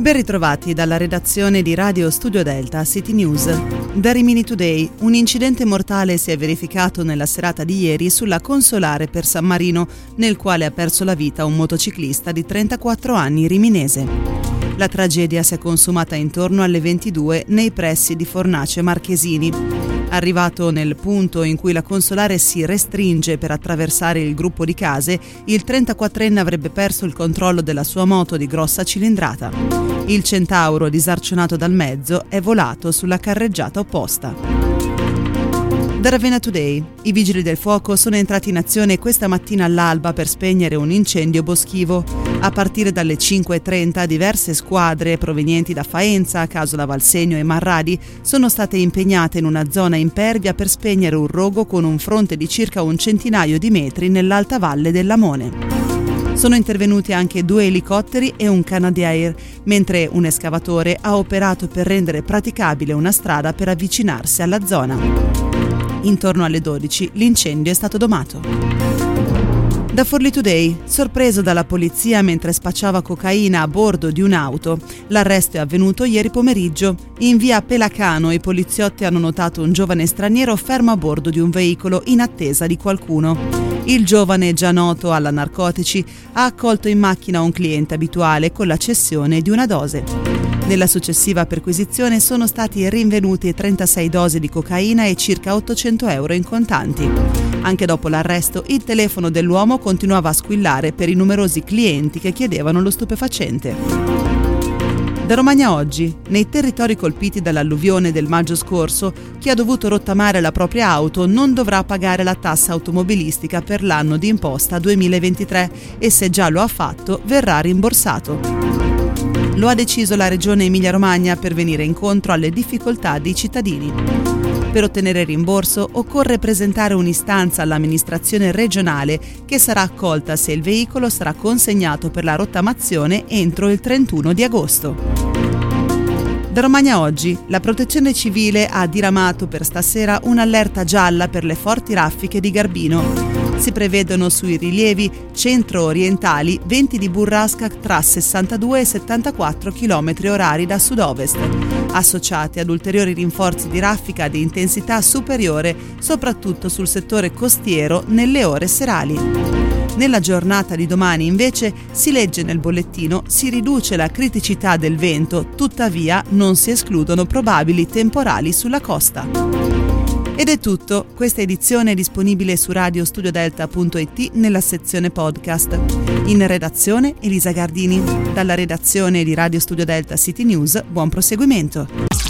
Ben ritrovati dalla redazione di Radio Studio Delta City News. Da Rimini Today, un incidente mortale si è verificato nella serata di ieri sulla Consolare per San Marino, nel quale ha perso la vita un motociclista di 34 anni riminese. La tragedia si è consumata intorno alle 22 nei pressi di Fornace Marchesini. Arrivato nel punto in cui la Consolare si restringe per attraversare il gruppo di case, il 34enne avrebbe perso il controllo della sua moto di grossa cilindrata. Il Centauro, disarcionato dal mezzo, è volato sulla carreggiata opposta. Da Ravenna Today, i vigili del fuoco sono entrati in azione questa mattina all'alba per spegnere un incendio boschivo. A partire dalle 5:30 diverse squadre provenienti da Faenza, Casola Valsegno e Marradi sono state impegnate in una zona impervia per spegnere un rogo con un fronte di circa un centinaio di metri nell'alta valle del Lamone. Sono intervenuti anche 2 elicotteri e un Canadair, mentre un escavatore ha operato per rendere praticabile una strada per avvicinarsi alla zona. Intorno alle 12 l'incendio è stato domato. Da Forlì Today, sorpreso dalla polizia mentre spacciava cocaina a bordo di un'auto. L'arresto è avvenuto ieri pomeriggio. In via Pelacano i poliziotti hanno notato un giovane straniero fermo a bordo di un veicolo in attesa di qualcuno. Il giovane, già noto alla narcotici, ha accolto in macchina un cliente abituale con la cessione di una dose. Nella successiva perquisizione sono stati rinvenuti 36 dosi di cocaina e circa 800 euro in contanti. Anche dopo l'arresto, il telefono dell'uomo continuava a squillare per i numerosi clienti che chiedevano lo stupefacente. Da Romagna Oggi, nei territori colpiti dall'alluvione del maggio scorso, chi ha dovuto rottamare la propria auto non dovrà pagare la tassa automobilistica per l'anno di imposta 2023 e se già lo ha fatto verrà rimborsato. Lo ha deciso la Regione Emilia-Romagna per venire incontro alle difficoltà dei cittadini. Per ottenere rimborso occorre presentare un'istanza all'amministrazione regionale che sarà accolta se il veicolo sarà consegnato per la rottamazione entro il 31 di agosto. Da Romagna Oggi, la Protezione Civile ha diramato per stasera un'allerta gialla per le forti raffiche di Garbino. Si prevedono sui rilievi centro-orientali venti di burrasca tra 62 e 74 km/h da sud-ovest, associati ad ulteriori rinforzi di raffica di intensità superiore, soprattutto sul settore costiero nelle ore serali. Nella giornata di domani, invece, si legge nel bollettino si riduce la criticità del vento, tuttavia non si escludono probabili temporali sulla costa. Ed è tutto, questa edizione è disponibile su radiostudiodelta.it nella sezione podcast. In redazione Elisa Gardini. Dalla redazione di Radio Studio Delta City News, buon proseguimento.